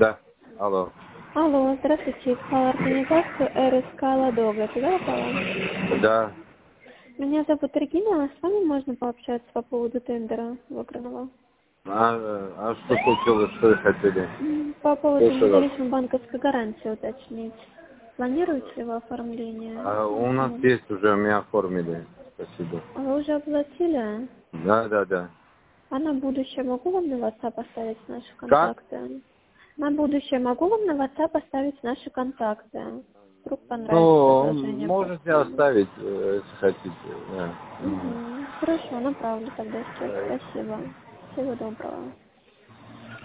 Да. Алло. Алло, здравствуйте. Искала организацию РСК «Ладога». Туда попала? Да. Меня зовут Регина, а с вами можно пообщаться по поводу тендера выигранного? А что случилось, что вы хотели? По поводу Слушаю вас. независимой банковской гарантии уточнить. Планируете ли вы оформление? У нас есть уже, мы оформили. Спасибо. А вы уже оплатили? Да. А на будущее могу вам на WhatsApp оставить наши Как? контакты? На будущее могу вам на WhatsApp оставить наши контакты? Вдруг понравится Ну, предложение можете просто. оставить, если хотите. Да. Хорошо, направлю тогда сейчас. Спасибо. Всего доброго.